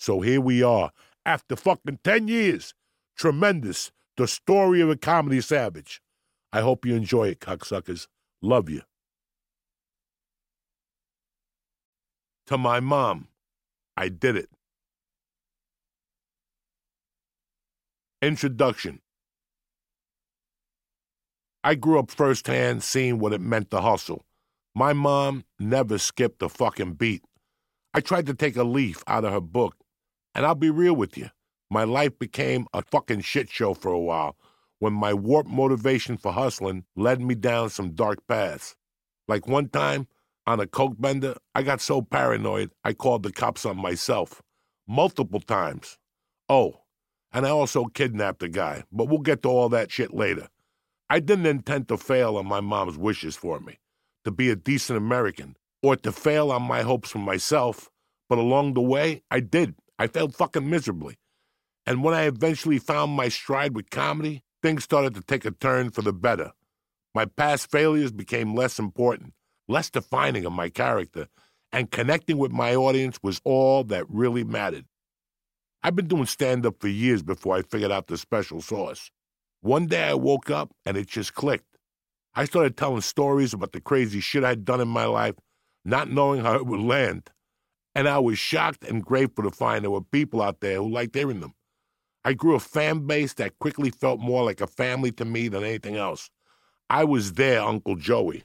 So here we are, after fucking 10 years. Tremendous. The story of a comedy savage. I hope you enjoy it, cocksuckers. Love you. To my mom, I did it. Introduction. I grew up firsthand seeing what it meant to hustle. My mom never skipped a fucking beat. I tried to take a leaf out of her book, and I'll be real with you. My life became a fucking shit show for a while when my warped motivation for hustling led me down some dark paths. Like one time, on a coke bender, I got so paranoid I called the cops on myself. Multiple times. Oh, and I also kidnapped a guy, but we'll get to all that shit later. I didn't intend to fail on my mom's wishes for me, to be a decent American, or to fail on my hopes for myself, but along the way, I did. I failed fucking miserably. And when I eventually found my stride with comedy, things started to take a turn for the better. My past failures became less important, less defining of my character, and connecting with my audience was all that really mattered. I've been doing stand-up for years before I figured out the special sauce. One day I woke up and it just clicked. I started telling stories about the crazy shit I'd done in my life, not knowing how it would land. And I was shocked and grateful to find there were people out there who liked hearing them. I grew a fan base that quickly felt more like a family to me than anything else. I was their Uncle Joey.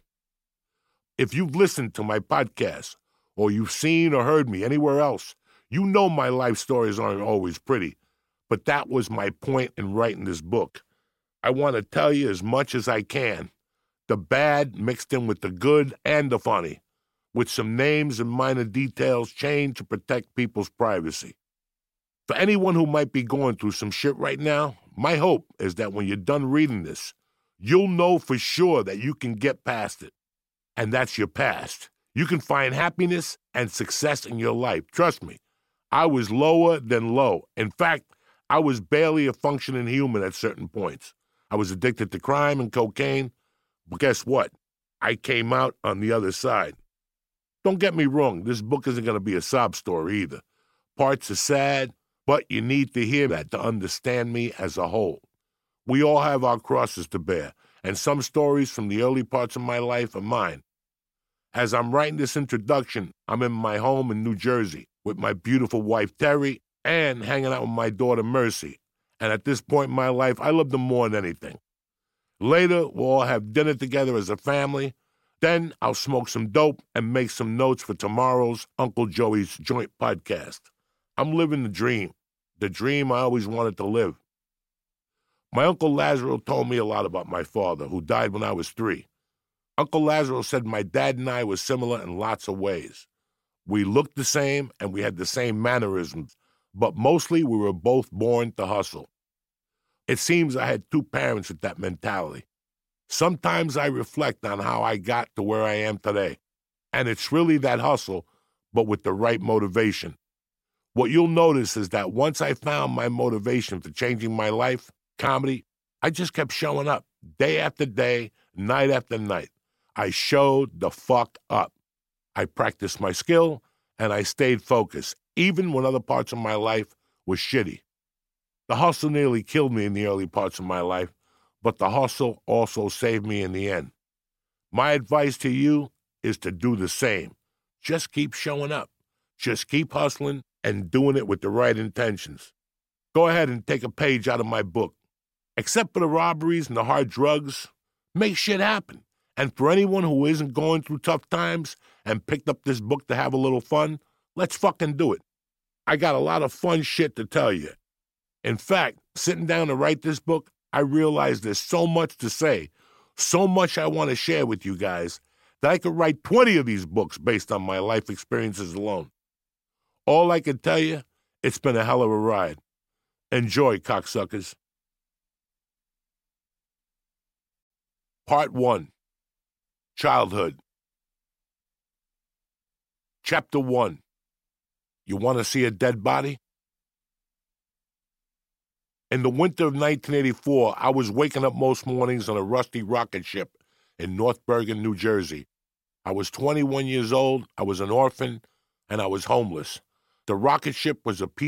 If you've listened to my podcast, or you've seen or heard me anywhere else, you know my life stories aren't always pretty, but that was my point in writing this book. I want to tell you as much as I can, the bad mixed in with the good and the funny, with some names and minor details changed to protect people's privacy. For anyone who might be going through some shit right now, my hope is that when you're done reading this, you'll know for sure that you can get past it. And that's your past. You can find happiness and success in your life. Trust me, I was lower than low. In fact, I was barely a functioning human at certain points. I was addicted to crime and cocaine, but guess what? I came out on the other side. Don't get me wrong, this book isn't going to be a sob story either. Parts are sad, but you need to hear that to understand me as a whole. We all have our crosses to bear, and some stories from the early parts of my life are mine. As I'm writing this introduction, I'm in my home in New Jersey with my beautiful wife, Terry, and hanging out with my daughter, Mercy. And at this point in my life, I love them more than anything. Later, we'll all have dinner together as a family. Then I'll smoke some dope and make some notes for tomorrow's Uncle Joey's Joint podcast. I'm living the dream I always wanted to live. My Uncle Lazaro told me a lot about my father, who died when I was 3. Uncle Lazaro said my dad and I were similar in lots of ways. We looked the same and we had the same mannerisms, but mostly we were both born to hustle. It seems I had 2 parents with that mentality. Sometimes I reflect on how I got to where I am today, and it's really that hustle, but with the right motivation. What you'll notice is that once I found my motivation for changing my life, comedy, I just kept showing up, day after day, night after night. I showed the fuck up. I practiced my skill, and I stayed focused, even when other parts of my life were shitty. The hustle nearly killed me in the early parts of my life, but the hustle also saved me in the end. My advice to you is to do the same. Just keep showing up. Just keep hustling and doing it with the right intentions. Go ahead and take a page out of my book. Except for the robberies and the hard drugs, make shit happen. And for anyone who isn't going through tough times and picked up this book to have a little fun, let's fucking do it. I got a lot of fun shit to tell you. In fact, sitting down to write this book, I realized there's so much to say, so much I want to share with you guys, that I could write 20 of these books based on my life experiences alone. All I can tell you, it's been a hell of a ride. Enjoy, cocksuckers. Part 1. Childhood. Chapter 1. You want to see a dead body? In the winter of 1984, I was waking up most mornings on a rusty rocket ship in North Bergen, New Jersey. I was 21 years old, I was an orphan, and I was homeless. The rocket ship was a piece